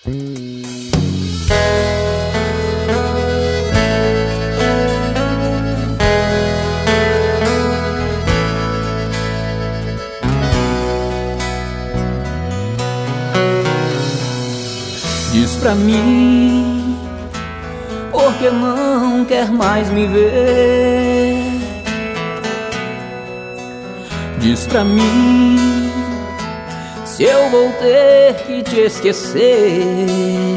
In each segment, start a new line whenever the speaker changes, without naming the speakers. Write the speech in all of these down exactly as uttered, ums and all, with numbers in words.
Diz pra mim, por que não quer mais me ver? Diz pra mim, se eu vou ter que te esquecer.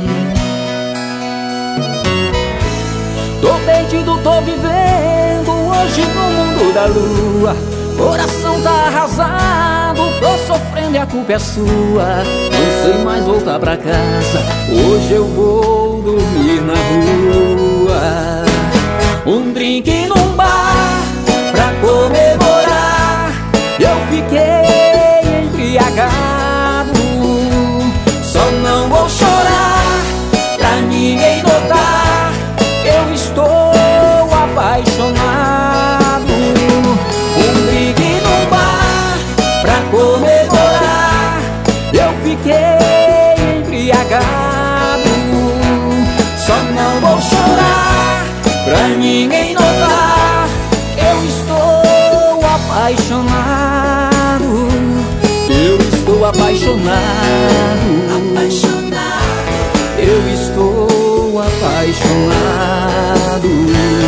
Tô perdido, tô vivendo hoje no mundo da lua. Coração tá arrasado, tô sofrendo e a culpa é sua. Não sei mais voltar pra casa, hoje eu vou dormir na rua. Um drink num bar pra comemorar, eu fiquei embriagado. Só não vou chorar pra ninguém notar que eu estou apaixonado. Comemorar, eu fiquei embriagado. Só não vou chorar pra ninguém notar que eu estou apaixonado. Eu estou apaixonado. Apaixonado. Eu estou apaixonado.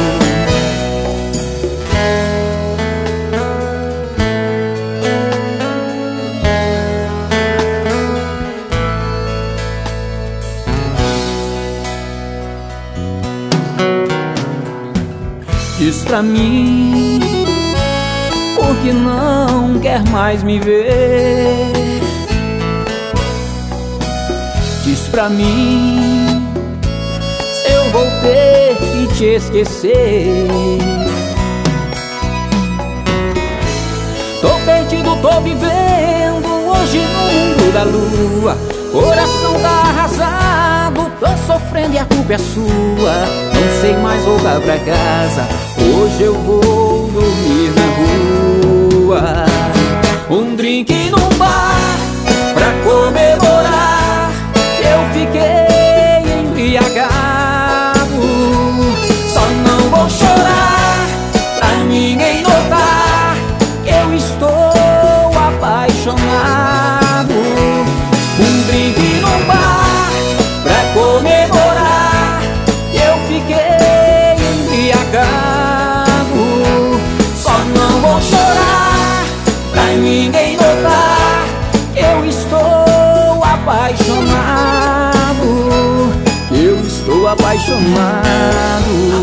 Diz pra mim, por que não quer mais me ver? Diz pra mim, se eu vou ter que te esquecer. Tô perdido, tô vivendo hoje no mundo da lua. Coração tá arrasado, tô sofrendo e a culpa é sua. Não sei mais voltar pra casa, hoje eu vou dormir na rua. Um drink num bar pra comemorar, eu fiquei embriagado. Só não vou chorar pra ninguém notar que eu estou apaixonado. Um drink num bar pra comemorar, eu fiquei embriagado. Só não vou chorar pra ninguém notar que eu estou apaixonado. Eu estou apaixonado.